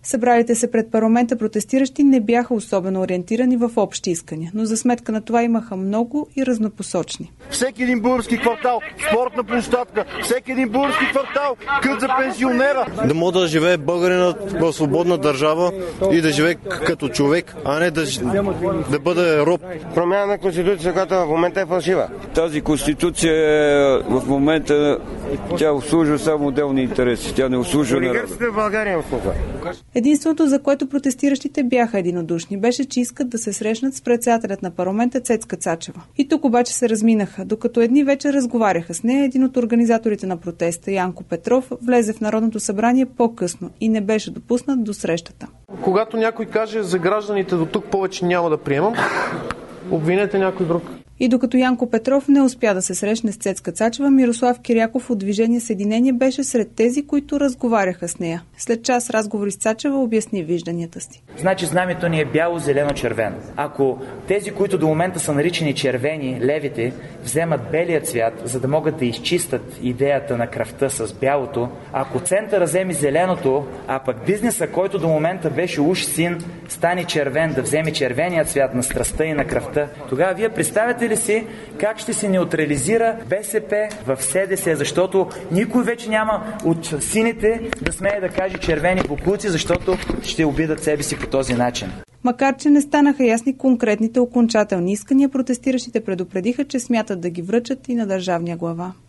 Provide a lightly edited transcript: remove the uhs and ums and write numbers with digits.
Събралите се пред парламента протестиращи не бяха особено ориентирани в общи искания, но за сметка на това имаха много и разнопосочни. Всеки един български квартал, спортна площадка, всеки един български квартал, кът за пенсионера. Да може да живее българинът в свободна държава и да живее като човек, а не да бъде роб. Промяна на конституцията, която в момента е фалшива. Тази конституция в момента тя обслужва само отделни интереси. Тя не обслужва народа. В България обслужва. Единството, за което протестиращите бяха единодушни, беше, че искат да се срещнат с председателят на парламента Цецка Цачева. И тук обаче се разминаха. Докато едни вече разговаряха с нея, един от организаторите на протеста, Янко Петров, влезе в Народното събрание по-късно и не беше допуснат до срещата. Когато някой каже за гражданите до тук повече няма да приемам, обвинете някой друг. И докато Янко Петров не успя да се срещне с Цецка Цачева, Мирослав Киряков от Движение Съединение беше сред тези, които разговаряха с нея. След час разговори с Цачева обясни вижданията си. Значи знамето ни е бяло, зелено, червено. Ако тези, които до момента са наричани червени, левите, вземат белия цвят, за да могат да изчистят идеята на кръвта с бялото, ако центъра вземе зеленото, а пък бизнеса, който до момента беше уж син, стане червен, да вземе червения цвят на страстта и на кръвта, тогава вие представяте ли си как ще се неутрализира БСП в СДС, защото никой вече няма от сините да смее да каже червени боклуци, защото ще обидат себе си по този начин. Макар че не станаха ясни конкретните окончателни искания, протестиращите предупредиха, че смятат да ги връчат и на държавния глава.